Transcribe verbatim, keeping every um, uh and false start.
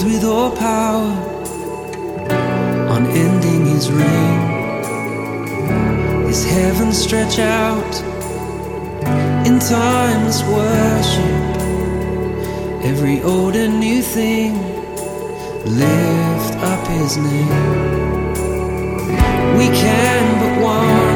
with all power, unending his reign. His heavens stretch out in timeless worship. Every old and new thing lift up his name. We can but one